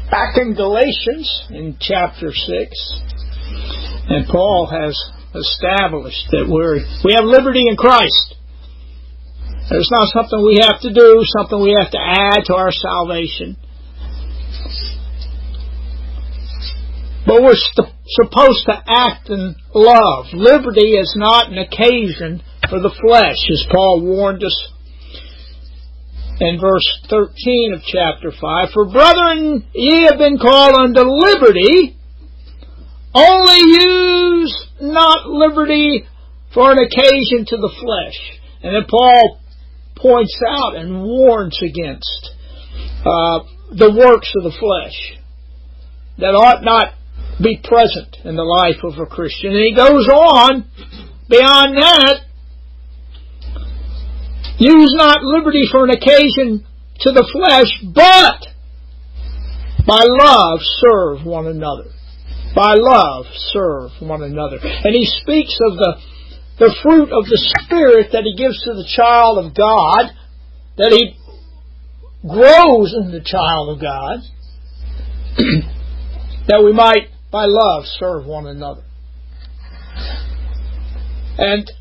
back in Galatians in chapter 6, and Paul has established that we have liberty in Christ. It's not something we have to do, something we have to add to our salvation. But we're supposed to act in love. Liberty is not an occasion for the flesh, as Paul warned us in verse 13 of chapter 5. For brethren, ye have been called unto liberty, only use not liberty for an occasion to the flesh. And then Paul points out and warns against the works of the flesh that ought not be present in the life of a Christian. And he goes on beyond that. Use not liberty for an occasion to the flesh, but by love serve one another. By love serve one another. And he speaks of the fruit of the Spirit that he gives to the child of God, that he grows in the child of God, that we might by love serve one another. And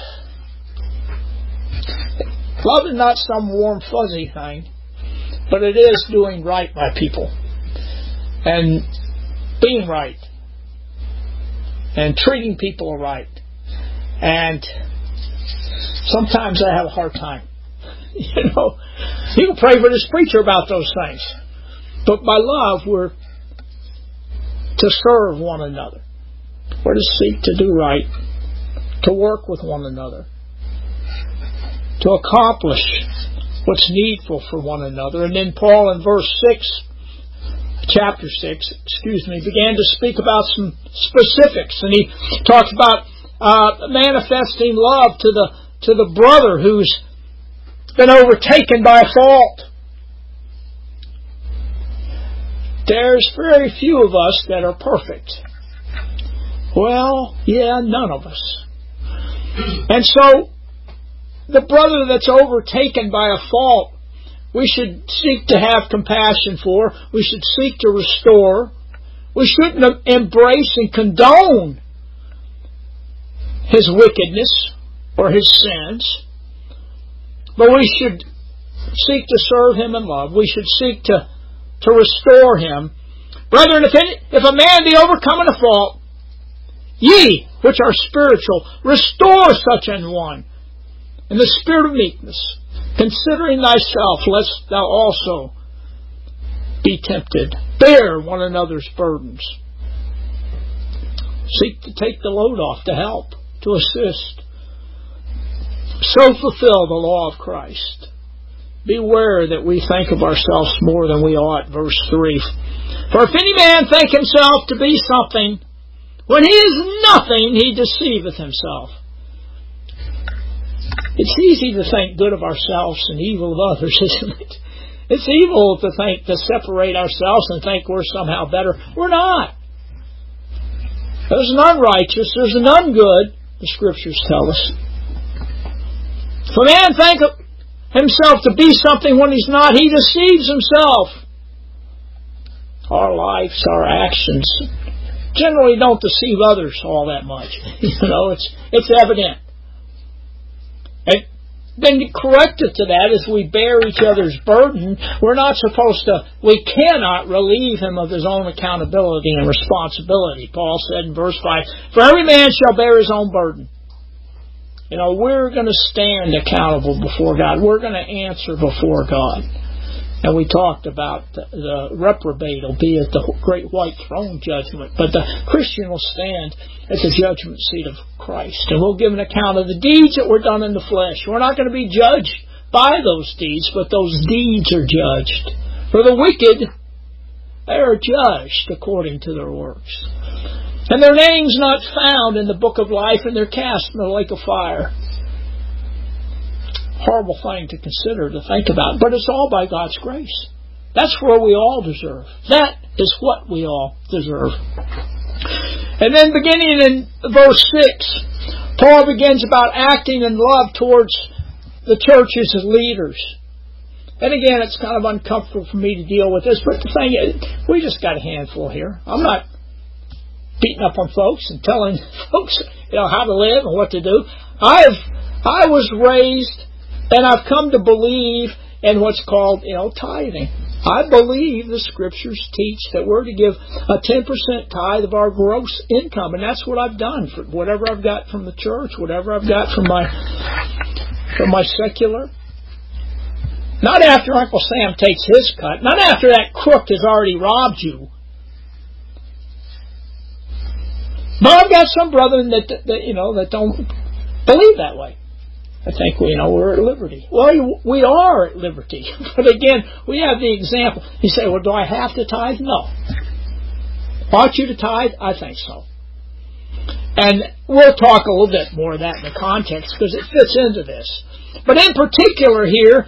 love is not some warm fuzzy thing, but it is doing right by people and being right and treating people right. And sometimes I have a hard time. You can pray for this preacher about those things, but by love we're to serve one another. We're to seek to do right, to work with one another, to accomplish what's needful for one another. And then Paul in verse 6, chapter 6, began to speak about some specifics. And he talked about manifesting love to the brother who's been overtaken by a fault. There's very few of us that are perfect. Well, yeah, none of us. And so, the brother that's overtaken by a fault, we should seek to have compassion for. We should seek to restore. We shouldn't embrace and condone his wickedness or his sins. But we should seek to serve him in love. We should seek to restore him. Brethren, if a man be overcome in a fault, ye, which are spiritual, restore such an one in the spirit of meekness, considering thyself, lest thou also be tempted. Bear one another's burdens. Seek to take the load off, to help, to assist. So fulfill the law of Christ. Beware that we think of ourselves more than we ought. Verse 3. For if any man think himself to be something, when he is nothing, he deceiveth himself. It's easy to think good of ourselves and evil of others, isn't it? It's evil to separate ourselves and think we're somehow better. We're not. There's none righteous, there's none good, the Scriptures tell us. If a man think himself to be something when he's not, he deceives himself. Our lives, our actions generally don't deceive others all that much. It's evident. And then corrected to that, as we bear each other's burden, we cannot relieve him of his own accountability and responsibility. Paul said in verse 5, for every man shall bear his own burden. We're going to stand accountable before God. We're going to answer before God. And we talked about the reprobate will be at the great white throne judgment. But the Christian will stand at the judgment seat of Christ. And we'll give an account of the deeds that were done in the flesh. We're not going to be judged by those deeds, but those deeds are judged. For the wicked, they are judged according to their works. And their names not found in the book of life, and they're cast in the lake of fire. Horrible thing to consider, to think about. But it's all by God's grace. That's where we all deserve. That is what we all deserve. And then beginning in verse 6, Paul begins about acting in love towards the church's leaders. And again, it's kind of uncomfortable for me to deal with this, but the thing is, we just got a handful here. I'm not beating up on folks and telling folks, how to live and what to do. I was raised, and I've come to believe in what's called, tithing. I believe the Scriptures teach that we're to give a 10% tithe of our gross income, and that's what I've done for whatever I've got from the church, whatever I've got from my secular. Not after Uncle Sam takes his cut. Not after that crook has already robbed you. But I've got some brethren that don't believe that way. I think we're at liberty. Well, we are at liberty. But again, we have the example. You say, well, do I have to tithe? No. Want you to tithe? I think so. And we'll talk a little bit more of that in the context because it fits into this. But in particular here,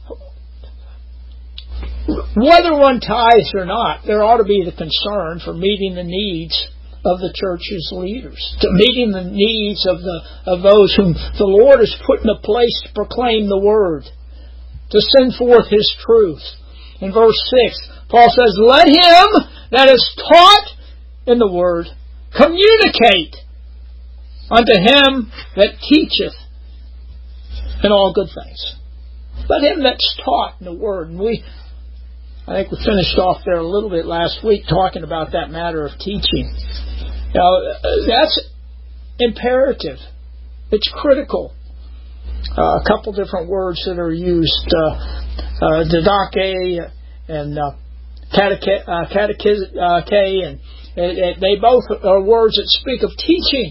whether one tithes or not, there ought to be the concern for meeting the needs of the church's leaders, to meeting the needs of those whom the Lord has put in a place to proclaim the Word, to send forth His truth. In verse 6, Paul says, let him that is taught in the Word communicate unto him that teacheth in all good things. Let him that's taught in the Word. And I think we finished off there a little bit last week talking about that matter of teaching. That's imperative. It's critical. A couple different words that are used, didache and catechizake, and they both are words that speak of teaching.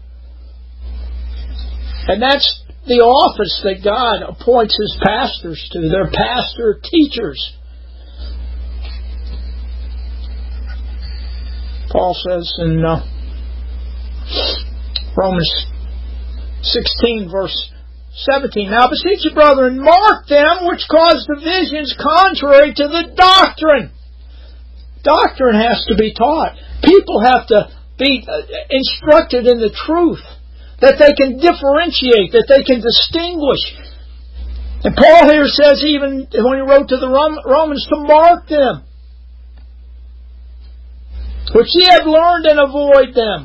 And that's the office that God appoints His pastors to. They're pastor teachers. Paul says in Romans 16, verse 17, now beseech you, brethren, mark them which cause divisions contrary to the doctrine. Doctrine has to be taught. People have to be instructed in the truth, that they can differentiate, that they can distinguish. And Paul here says, even when he wrote to the Romans, to mark them, which ye have learned, and avoid them.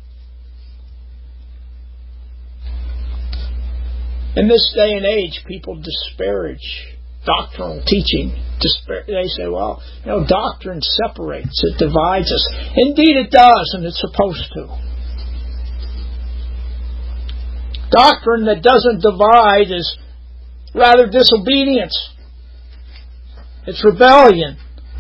In this day and age, people disparage doctrinal teaching. They say, well, doctrine separates, it divides us. Indeed it does, and it's supposed to. Doctrine that doesn't divide is rather disobedience. It's rebellion.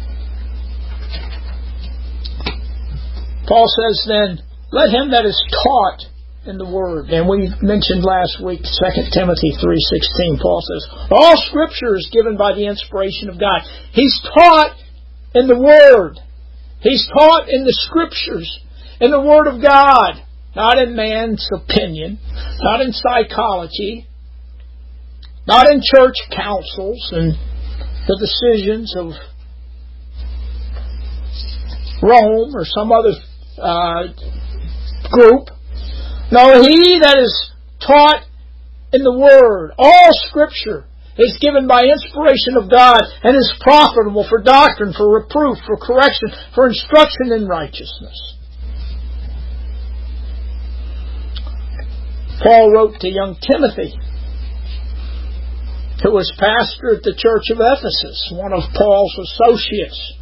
Paul says then, let him that is taught in the Word. And we mentioned last week 2 Timothy 3:16. Paul says, all Scripture is given by the inspiration of God. He's taught in the Word. He's taught in the Scriptures, in the Word of God. Not in man's opinion, not in psychology, not in church councils and the decisions of Rome or some other group. No, he that is taught in the Word, all Scripture is given by inspiration of God and is profitable for doctrine, for reproof, for correction, for instruction in righteousness. Paul wrote to young Timothy, who was pastor at the church of Ephesus, one of Paul's associates,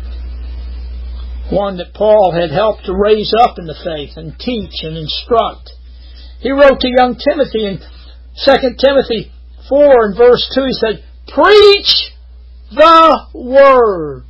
one that Paul had helped to raise up in the faith and teach and instruct. He wrote to young Timothy in 2 Timothy 4 and verse 2, he said, preach the Word.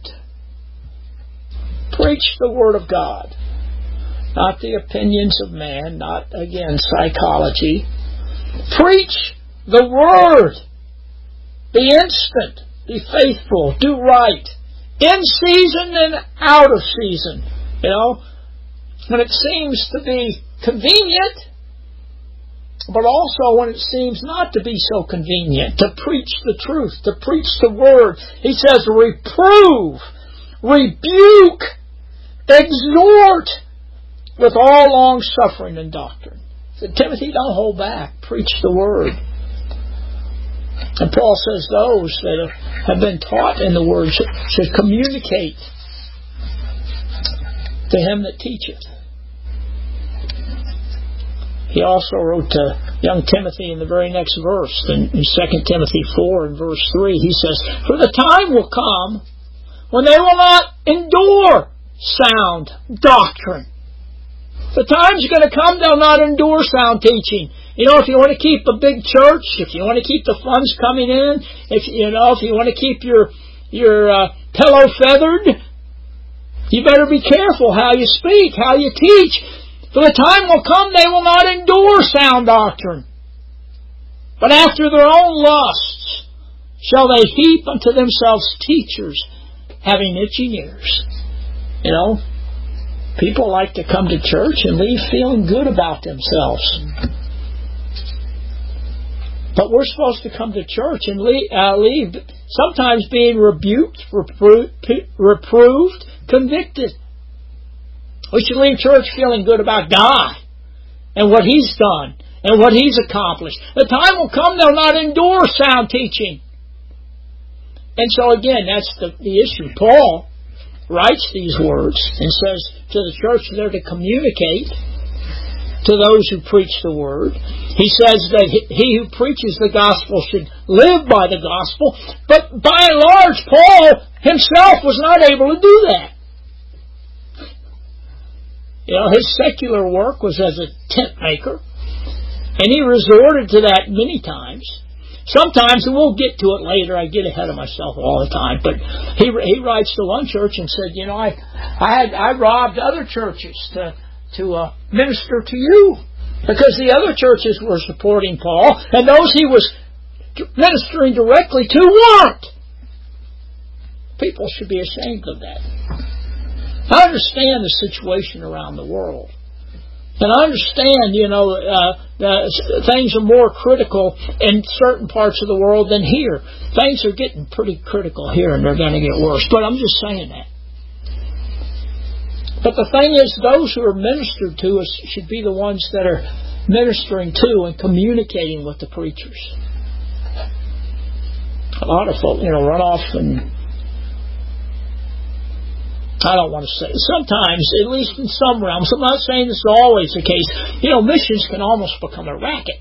Preach the Word of God. Not the opinions of man, not, again, psychology. Preach the Word. Be instant. Be faithful. Do right. In season and out of season. When it seems to be convenient, but also when it seems not to be so convenient. To preach the truth. To preach the Word. He says, reprove, rebuke, exhort, with all long suffering and doctrine. He said, Timothy, don't hold back. Preach the Word. And Paul says those that have been taught in the Word should communicate to him that teacheth. He also wrote to young Timothy in the very next verse, in 2 Timothy 4 and verse 3, he says, "For the time will come when they will not endure sound doctrine." The time's going to come they'll not endure sound teaching. If you want to keep a big church, if you want to keep the funds coming in, if you want to keep your pillow feathered, you better be careful how you speak, how you teach. For the time will come they will not endure sound doctrine, but after their own lusts shall they heap unto themselves teachers having itching ears. People like to come to church and leave feeling good about themselves. But we're supposed to come to church and leave sometimes being rebuked, reproved, convicted. We should leave church feeling good about God and what He's done and what He's accomplished. The time will come they'll not endure sound teaching. And so again, that's the issue. Paul writes these words and says to the church they're to communicate to those who preach the Word. He says that he who preaches the gospel should live by the gospel, but by and large, Paul himself was not able to do that. His secular work was as a tent maker, and he resorted to that many times. Sometimes, and we'll get to it later, I get ahead of myself all the time, but he writes to one church and said, I robbed other churches to minister to you, because the other churches were supporting Paul, and those he was ministering directly to weren't. People should be ashamed of that. I understand the situation around the world. And I understand, things are more critical in certain parts of the world than here. Things are getting pretty critical here, and they're going to get worse. But I'm just saying that. But the thing is, those who are ministered to us should be the ones that are ministering to and communicating with the preachers. A lot of folk, run off and I don't want to say. Sometimes, at least in some realms, I'm not saying this is always the case. Missions can almost become a racket.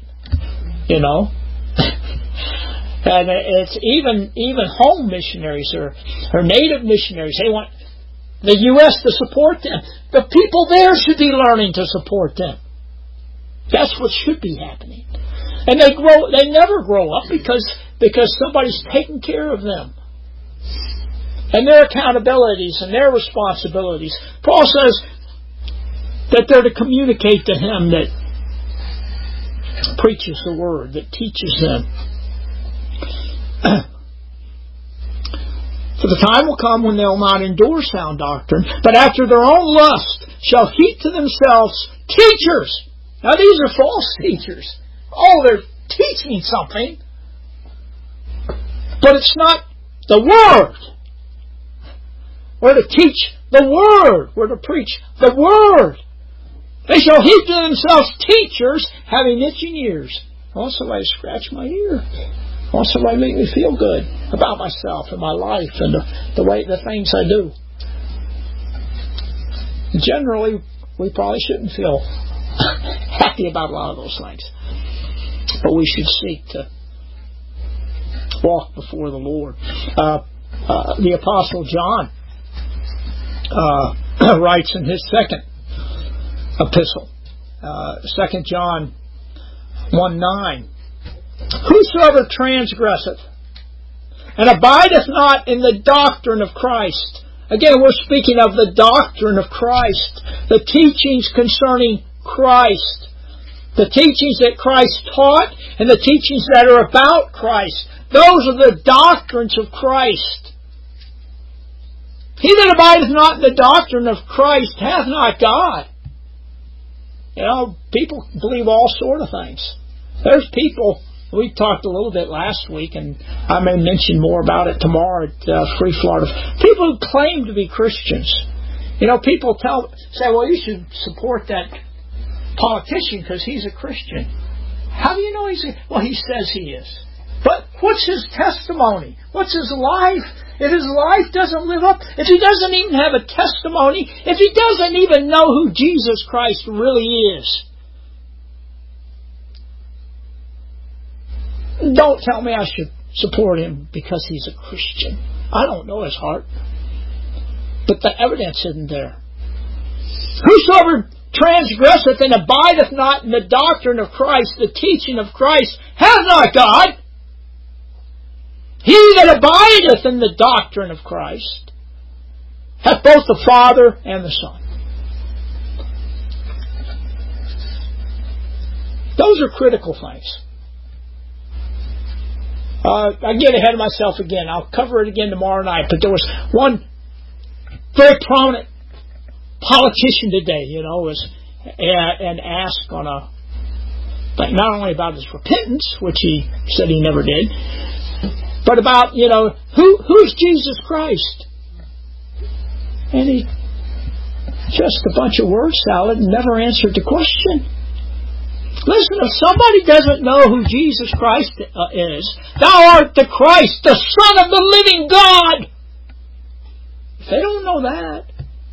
And it's even home missionaries or native missionaries. They want the U.S. to support them. The people there should be learning to support them. That's what should be happening. And they never grow up because somebody's taking care of them. And their accountabilities and their responsibilities. Paul says that they're to communicate to him that preaches the Word, that teaches them. For the time will come when they'll not endure sound doctrine, but after their own lust shall heap to themselves teachers. Now these are false teachers. They're teaching something, but it's not the Word. We're to teach the Word. We're to preach the Word. They shall heap to themselves teachers having itching ears. I want somebody to scratch my ear. I want somebody to make me feel good about myself and my life and the things I do. Generally, we probably shouldn't feel happy about a lot of those things. But we should seek to walk before the Lord. The Apostle John writes in his second epistle, 2 John 1:9, "Whosoever transgresseth and abideth not in the doctrine of Christ." Again, we're speaking of the doctrine of Christ, the teachings concerning Christ, the teachings that Christ taught and the teachings that are about Christ. Those are the doctrines of Christ. He that abideth not in the doctrine of Christ hath not God. People believe all sort of things. There's people, we talked a little bit last week, and I may mention more about it tomorrow at Free Florida. People who claim to be Christians. People say, well, you should support that politician because he's a Christian. How do you know he's well, he says he is. But what's his testimony? What's his life? If his life doesn't live up, if he doesn't even have a testimony, if he doesn't even know who Jesus Christ really is, don't tell me I should support him because he's a Christian. I don't know his heart. But the evidence isn't there. Whosoever transgresseth and abideth not in the doctrine of Christ, the teaching of Christ, hath not God. He that abideth in the doctrine of Christ hath both the Father and the Son. Those are critical things. I get ahead of myself again. I'll cover it again tomorrow night. But there was one very prominent politician today, was and asked on not only about his repentance, which he said he never did, but about who's Jesus Christ, and he just a bunch of word salad and never answered the question. Listen, if somebody doesn't know who Jesus Christ is, thou art the Christ, the Son of the living God. If they don't know that,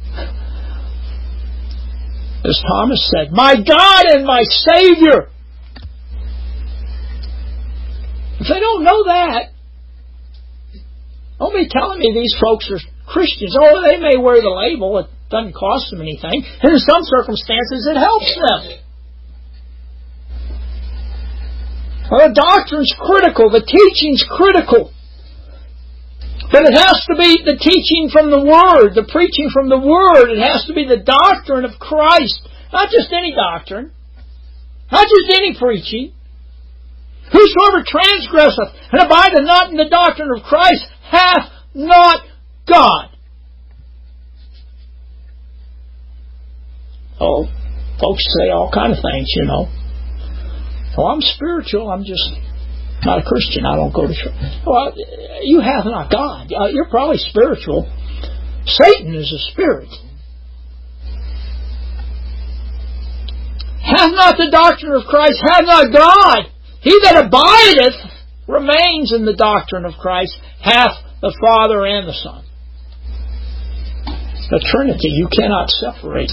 as Thomas said, my God and my Savior. If they don't know that, don't be telling me these folks are Christians. Oh, they may wear the label. It doesn't cost them anything. And in some circumstances, it helps them. Well, the doctrine's critical. The teaching's critical. But it has to be the teaching from the Word, the preaching from the Word. It has to be the doctrine of Christ. Not just any doctrine. Not just any preaching. Whosoever transgresseth and abideth not in the doctrine of Christ hath not God. Oh, folks say all kind of things, Well, I'm spiritual. I'm just not a Christian. I don't go to church. Well, you have not God. You're probably spiritual. Satan is a spirit. Hath not the doctrine of Christ, hath not God. He that abideth, remains in the doctrine of Christ, hath the Father and the Son. The Trinity, you cannot separate.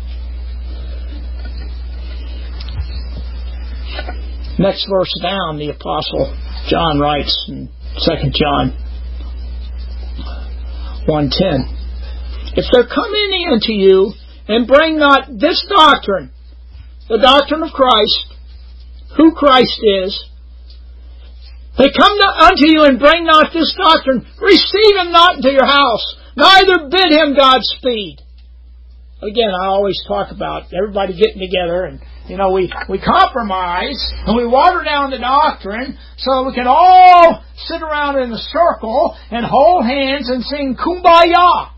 Next verse down, the Apostle John writes in 2 John 1:10, if there come any unto you, and bring not this doctrine, the doctrine of Christ, who Christ is, they come unto you and bring not this doctrine, receive him not into your house, neither bid him Godspeed. Again, I always talk about everybody getting together and we compromise and we water down the doctrine so we can all sit around in a circle and hold hands and sing Kumbaya.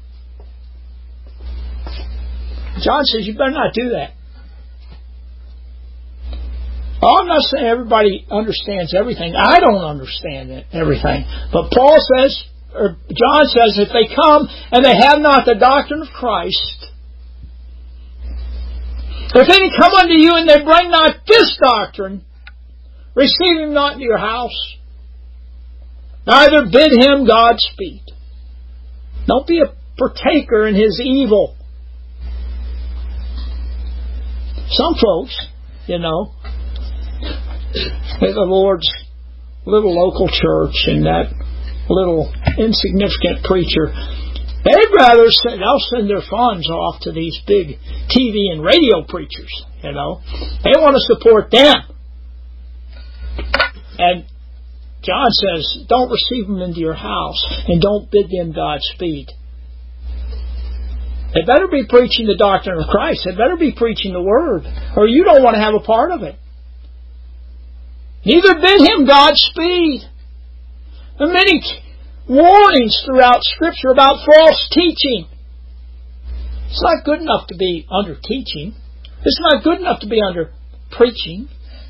John says you better not do that. Oh, I'm not saying everybody understands everything. I don't understand everything. But John says if they come and they have not the doctrine of Christ, if any come unto you and they bring not this doctrine, receive him not into your house, neither bid him Godspeed. Don't be a partaker in his evil. Some folks, in the Lord's little local church and that little insignificant preacher, they'd rather they'll send their funds off to these big TV and radio preachers, They want to support them. And John says, don't receive them into your house and don't bid them Godspeed. They better be preaching the doctrine of Christ. They better be preaching the Word, or you don't want to have a part of it. Neither bid him Godspeed. There are many warnings throughout Scripture about false teaching. It's not good enough to be under teaching. It's not good enough to be under preaching.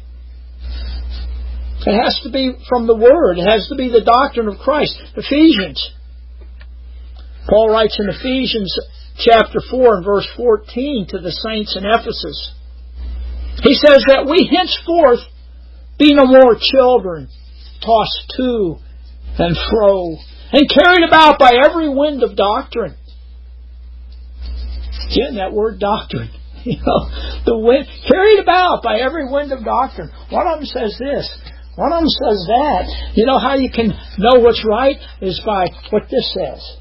It has to be from the Word. It has to be the doctrine of Christ. Ephesians. Paul writes in Ephesians chapter 4 and verse 14 to the saints in Ephesus. He says that we henceforth be no more children tossed to and fro, and carried about by every wind of doctrine. Again, that word doctrine. The wind, carried about by every wind of doctrine. One of them says this. One of them says that. You know how you can know what's right? Is by what this says.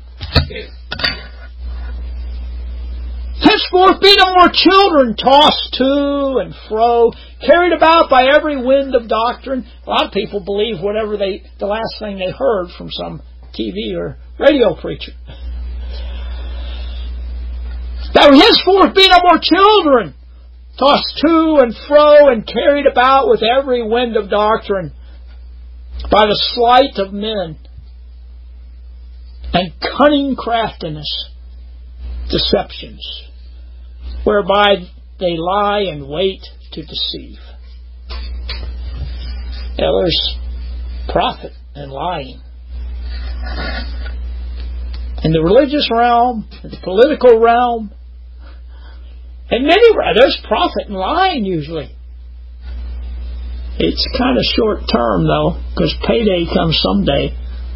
Henceforth be no more children, tossed to and fro, carried about by every wind of doctrine. A lot of people believe whatever the last thing they heard from some TV or radio preacher. That henceforth be no more children, tossed to and fro and carried about with every wind of doctrine by the sleight of men and cunning craftiness, deceptions, whereby they lie in wait to deceive. Now, there's profit in lying. In the religious realm, in the political realm, and there's profit in lying usually. It's kind of short term though, because payday comes someday.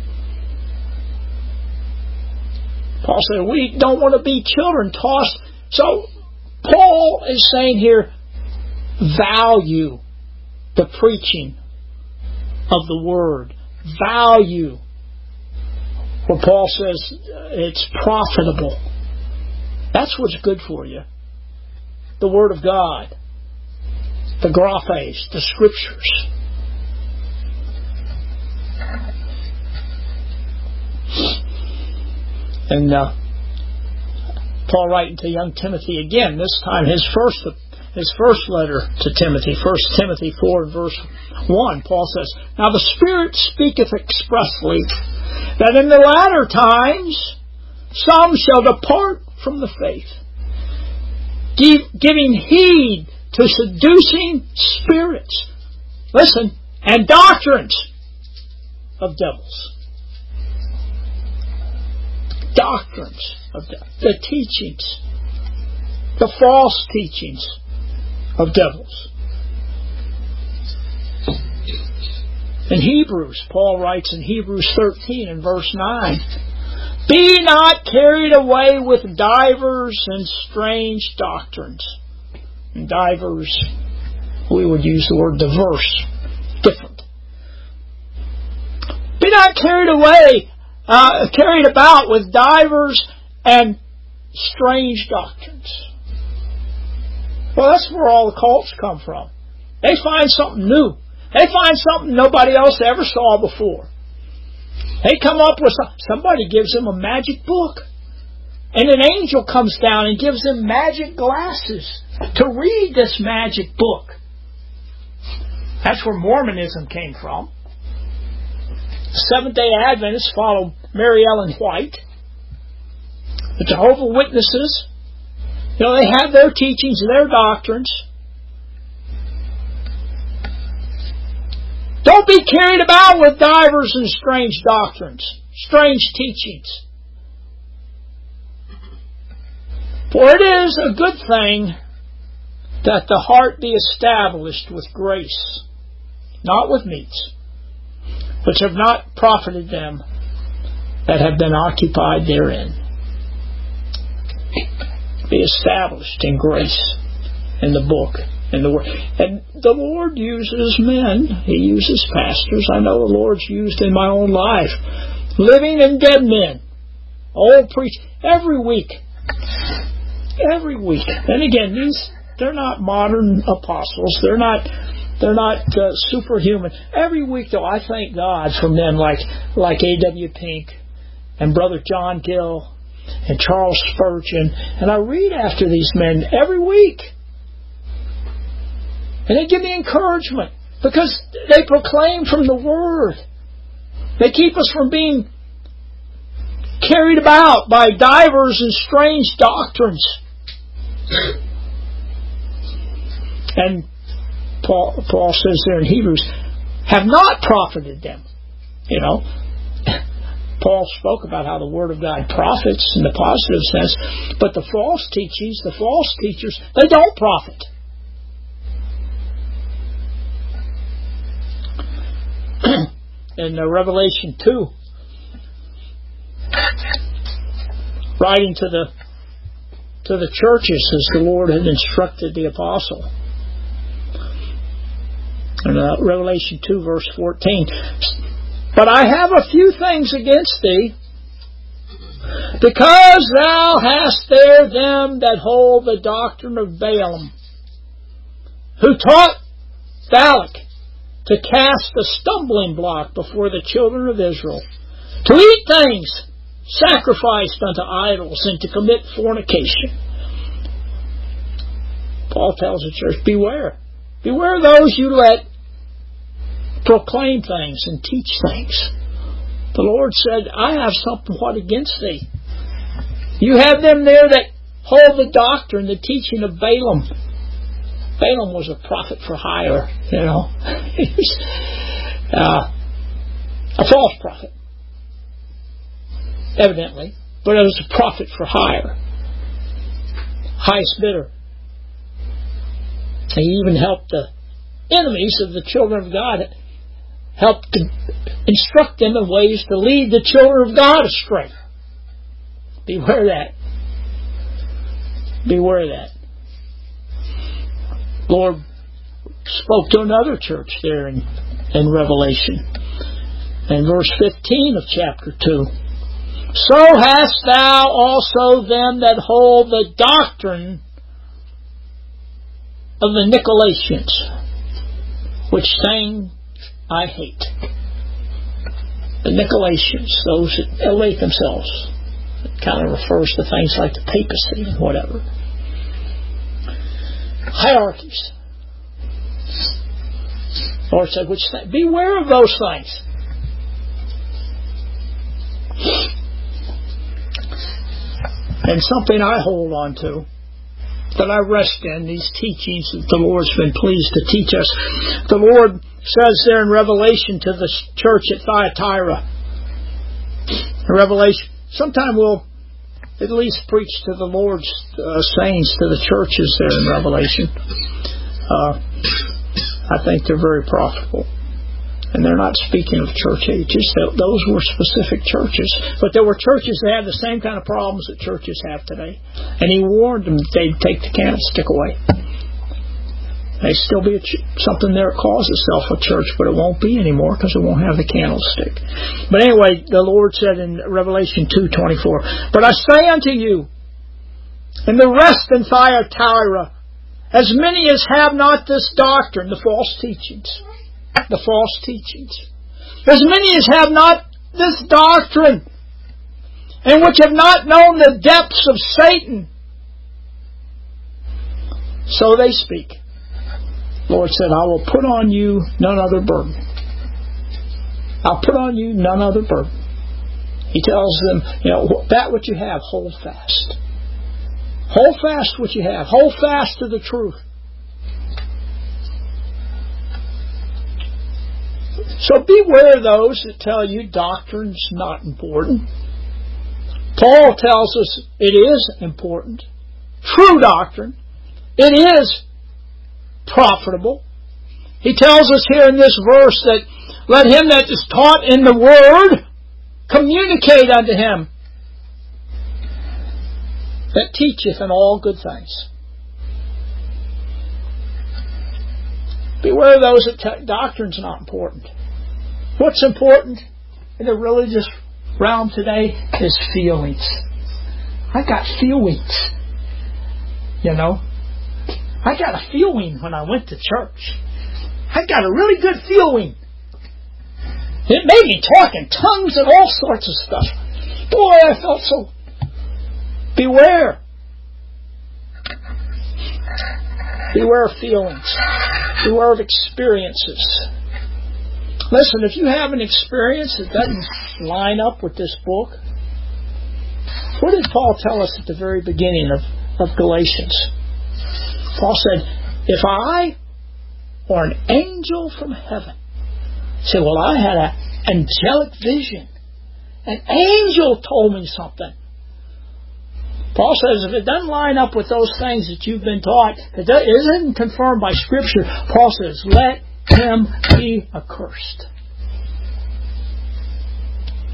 Paul said, we don't want to be children tossed. So Paul is saying here, value the preaching of the Word. Value. Where Paul says it's profitable. That's what's good for you. The Word of God. The graphes, the Scriptures. And Paul writing to young Timothy again, this time his first letter to Timothy, 1 Timothy 4 verse 1, Paul says, Now the Spirit speaketh expressly that in the latter times some shall depart from the faith, giving heed to seducing spirits, listen, and doctrines of devils. Doctrines of the teachings, the false teachings of devils. In Hebrews, Paul writes in Hebrews 13 and verse 9, Be not carried away with divers and strange doctrines. And divers, we would use the word diverse, different. Be not carried away, carried about with divers and strange doctrines. Well, that's where all the cults come from. They find something new. They find something nobody else ever saw before. They come up with somebody gives them a magic book. And an angel comes down and gives them magic glasses to read this magic book. That's where Mormonism came from. Seventh-day Adventists follow Mary Ellen White. The Jehovah's Witnesses, they have their teachings and their doctrines. Don't be carried about with divers and strange doctrines, strange teachings. For it is a good thing that the heart be established with grace, not with meats, which have not profited them that have been occupied therein. Be established in grace, in the book, in the Word. And the Lord uses men. He uses pastors. I know the Lord's used in my own life. Living and dead men. Old preach every week. Every week. And again, they're not modern apostles. They're not superhuman. Every week, though, I thank God for men like A.W. Pink and Brother John Gill and Charles Spurgeon. And I read after these men every week. And they give me encouragement because they proclaim from the Word. They keep us from being carried about by divers and strange doctrines. And Paul says there in Hebrews, have not profited them. Paul spoke about how the Word of God profits in the positive sense, but the false teachings, the false teachers, they don't profit. in Revelation 2, writing to the churches as the Lord had instructed the apostle. In Revelation 2, verse 14. But I have a few things against thee, because thou hast there them that hold the doctrine of Balaam, who taught Balak to cast a stumbling block before the children of Israel, to eat things sacrificed unto idols, and to commit fornication. Paul tells the church, beware. Beware those you let proclaim things and teach things. The Lord said, I have somewhat against thee. You have them there that hold the doctrine, the teaching of Balaam. Balaam was a prophet for hire, a false prophet, evidently, but it was a prophet for hire. Highest bidder. He even helped the enemies of the children of God, helped to instruct them in ways to lead the children of God astray. Beware that. Beware that. Lord spoke to another church there in Revelation. In verse 15 of chapter 2. So hast thou also them that hold the doctrine of the Nicolaitans, which thing I hate. The Nicolaitans, those that elevate themselves. It kind of refers to things like the papacy and whatever. Hierarchies. The Lord said, beware of those things. And something I hold on to, that I rest in, these teachings that the Lord's been pleased to teach us. The Lord says there in Revelation to the church at Thyatira, in Revelation, sometime we'll at least preach to the Lord's sayings to the churches there in Revelation. I think they're very profitable. And they're not speaking of church ages. Those were specific churches. But there were churches that had the same kind of problems that churches have today. And He warned them that they'd take the candlestick away. There'd still be something there that calls itself a church, but it won't be anymore because it won't have the candlestick. But anyway, the Lord said in Revelation 2:24, But I say unto you, and the rest in Thyatira, as many as have not this doctrine, the false teachings, as many as have not this doctrine, and which have not known the depths of Satan, so they speak. The Lord said, I will put on you none other burden. I'll put on you none other burden. He tells them, that which you have, hold fast. Hold fast what you have. Hold fast to the truth. So beware those that tell you doctrine's not important. Paul tells us it is important. True doctrine. It is profitable. He tells us here in this verse that let him that is taught in the Word communicate unto him that teacheth in all good things. Beware of those that doctrine's not important. What's important in the religious realm today is feelings. I got feelings. I got a feeling when I went to church. I got a really good feeling. It made me talk in tongues and all sorts of stuff. Boy, I felt so... Beware. Beware of feelings. Beware of experiences. Listen, if you have an experience that doesn't line up with this book, what did Paul tell us at the very beginning of Galatians? Paul said, if I or an angel from heaven said, well, I had an angelic vision. An angel told me something. Paul says if it doesn't line up with those things that you've been taught, it isn't confirmed by Scripture, Paul says, let him be accursed.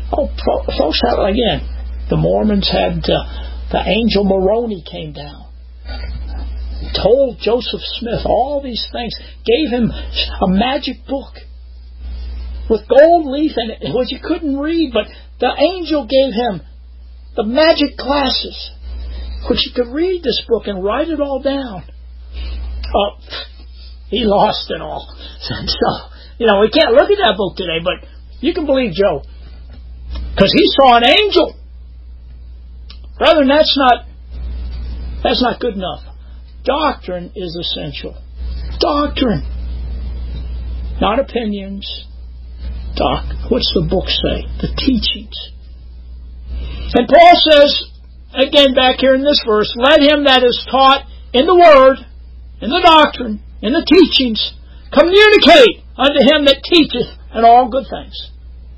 Oh, folks, again, the Mormons had the angel Moroni came down, told Joseph Smith all these things, gave him a magic book with gold leaf in it, which he couldn't read, but the angel gave him the magic glasses, which he could read this book and write it all down. Oh, he lost it all. So, we can't look at that book today, but you can believe Joe, because he saw an angel. Brethren, that's not good enough. Doctrine is essential. Doctrine. Not opinions. What's the book say? The teachings. And Paul says, again back here in this verse, let him that is taught in the Word, in the doctrine, in the teachings, communicate unto him that teacheth in all good things.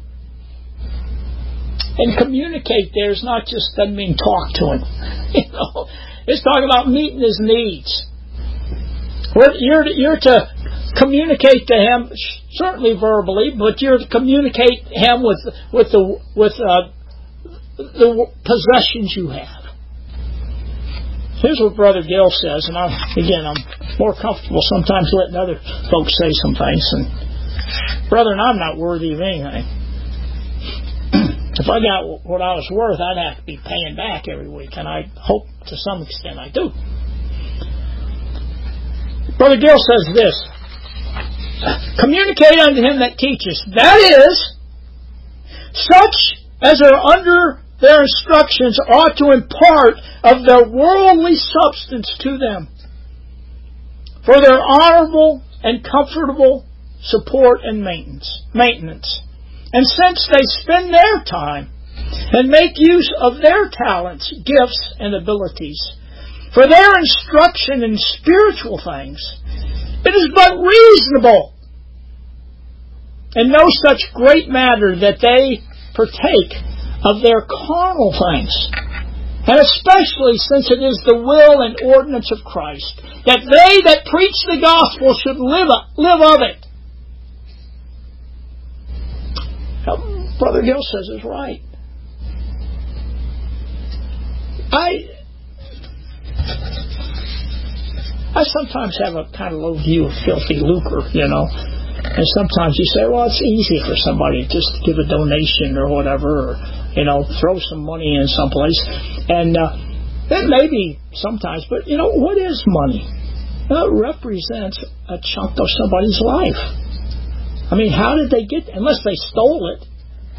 And communicate there is not just doesn't mean talk to him. It's talking about meeting his needs. You're to communicate to him, certainly verbally, but you're to communicate him with the possessions you have. Here's what Brother Gill says, and I'm more comfortable sometimes letting other folks say some things. And brethren, I'm not worthy of anything. If I got what I was worth, I'd have to be paying back every week, and I hope to some extent I do. Brother Gill says this: communicate unto him that teacheth, that is, such as are under their instructions ought to impart of their worldly substance to them, for their honorable and comfortable support and maintenance. And since they spend their time and make use of their talents, gifts, and abilities for their instruction in spiritual things, it is but reasonable and no such great matter that they partake of their carnal things, and especially since it is the will and ordinance of Christ that they that preach the gospel should live of it. Brother Gill says is right. I sometimes have a kind of low view of filthy lucre, and sometimes you say, well, it's easy for somebody just to give a donation or whatever, or throw some money in someplace, and it may be sometimes, but what is money? Well, it represents a chunk of somebody's life. I mean, how did they get, unless they stole it,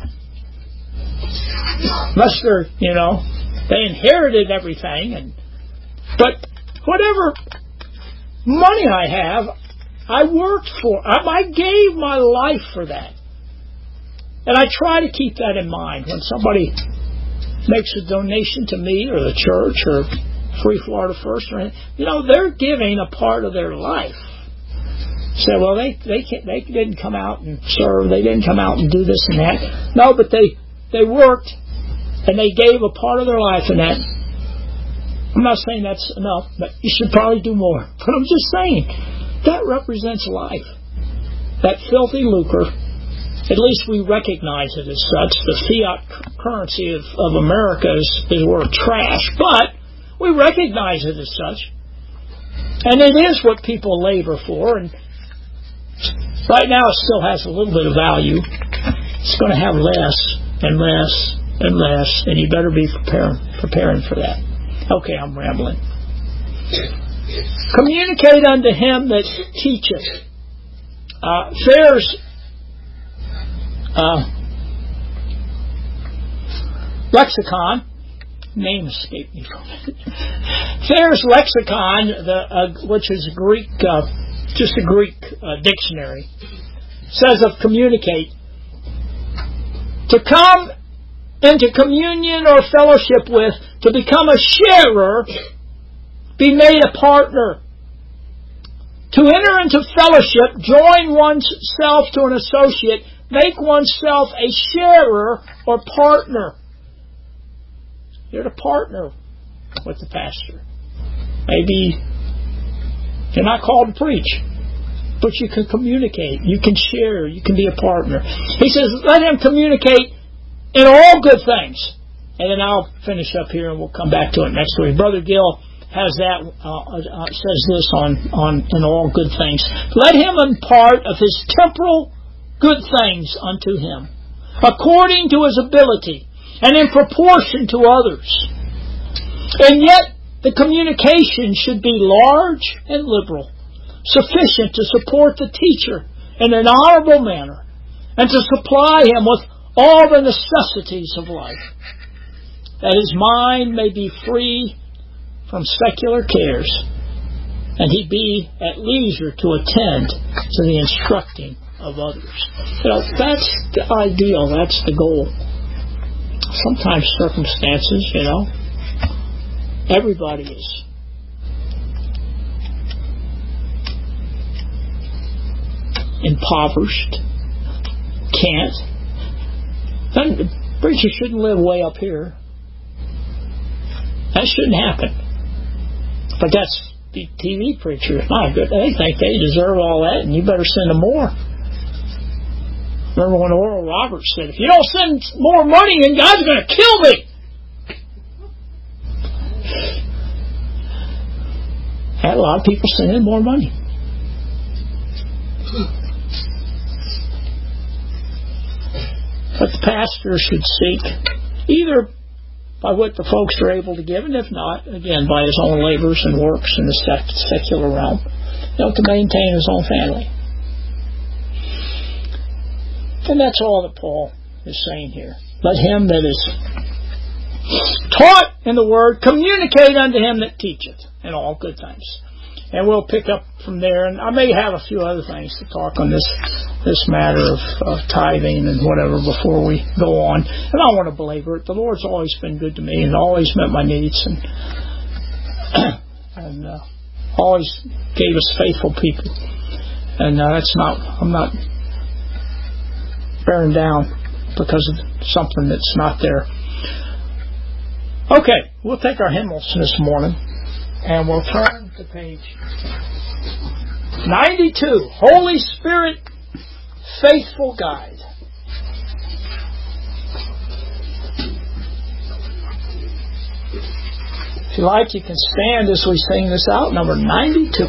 unless they're, they inherited everything, but whatever money I have, I worked for. I gave my life for that. And I try to keep that in mind when somebody makes a donation to me or the church or Free Florida First or anything. They're giving a part of their life. Say, well, they didn't come out and serve. They didn't come out and do this and that. No, but they worked and they gave a part of their life in that. I'm not saying that's enough, but you should probably do more. But I'm just saying, that represents life. That filthy lucre, at least we recognize it as such. The fiat currency of America is worth trash, but we recognize it as such. And it is what people labor for, and right now it still has a little bit of value. It's going to have less and less and less, and you better be preparing for that. Okay, I'm rambling. Communicate unto him that teacheth. Fair's lexicon, name escaped me from it. Fair's lexicon, which is Greek, just a Greek dictionary, says of communicate, to come into communion or fellowship with, to become a sharer, be made a partner. To enter into fellowship, join oneself to an associate, make oneself a sharer or partner. You're to partner with the pastor. Maybe you're not called to preach, but you can communicate, you can share, you can be a partner. He says, let him communicate in all good things. And then I'll finish up here and we'll come back to it next week. Brother Gill has that, says this on in all good things. Let him impart of his temporal good things unto him, according to his ability, and in proportion to others. And yet, the communication should be large and liberal, sufficient to support the teacher in an honorable manner, and to supply him with all the necessities of life, that his mind may be free from secular cares, and he be at leisure to attend to the instructing of others. That's the ideal, that's the goal. Sometimes circumstances, everybody is impoverished, can't. The preacher shouldn't live way up here. That shouldn't happen. But that's the TV preachers. My goodness, they think they deserve all that, and you better send them more. Remember when Oral Roberts said, if you don't send more money, then God's going to kill me. Had a lot of people sending more money. But the pastor should seek either by what the folks are able to give, and if not, again, by his own labors and works in the secular realm, to maintain his own family. And that's all that Paul is saying here. Let him that is taught in the Word communicate unto him that teacheth in all good things. And we'll pick up from there. And I may have a few other things to talk on this matter of tithing and whatever before we go on. And I don't want to belabor it. The Lord's always been good to me and always met my needs and always gave us faithful people. And I'm not bearing down because of something that's not there. Okay, we'll take our hymnals this morning and we'll turn to page 92, Holy Spirit, Faithful Guide. If you like, you can stand as we sing this out, number 92.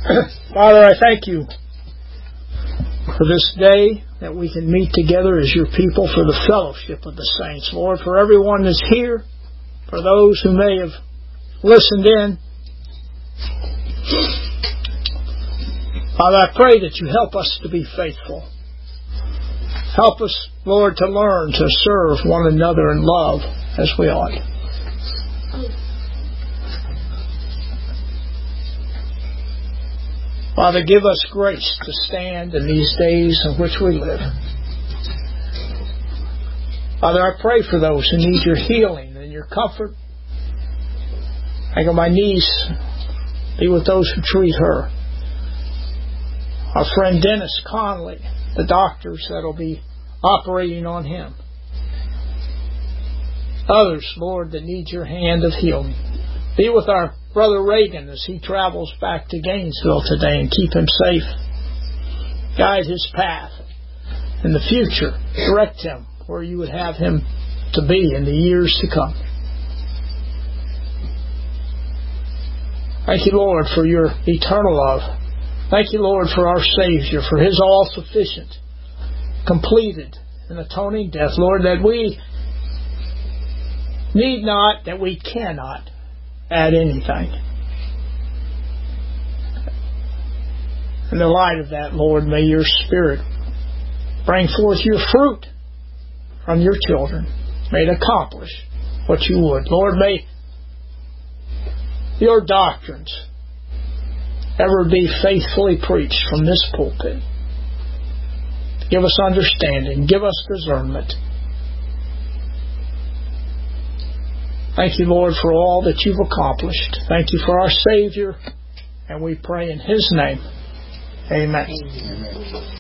Father, I thank you for this day that we can meet together as your people for the fellowship of the saints. Lord, for everyone that's here, for those who may have listened in, Father, I pray that you help us to be faithful. Help us, Lord, to learn to serve one another in love as we ought. Father, give us grace to stand in these days in which we live. Father, I pray for those who need your healing and your comfort. I go, my niece, be with those who treat her. Our friend Dennis Conley, the doctors that will be operating on him. Others, Lord, that need your hand of healing. Be with our brother Reagan as he travels back to Gainesville today, and keep him safe. Guide his path in the future. Direct him where you would have him to be in the years to come. Thank you, Lord, for your eternal love. Thank you, Lord, for our Savior, for His all-sufficient, completed, and atoning death. Lord, that we need not, that we cannot add anything. In the light of that, Lord, may your Spirit bring forth your fruit from your children. May it accomplish what you would. Lord, may your doctrines ever be faithfully preached from this pulpit. Give us understanding. Give us discernment. Thank you, Lord, for all that you've accomplished. Thank you for our Savior, and we pray in His name. Amen. Amen.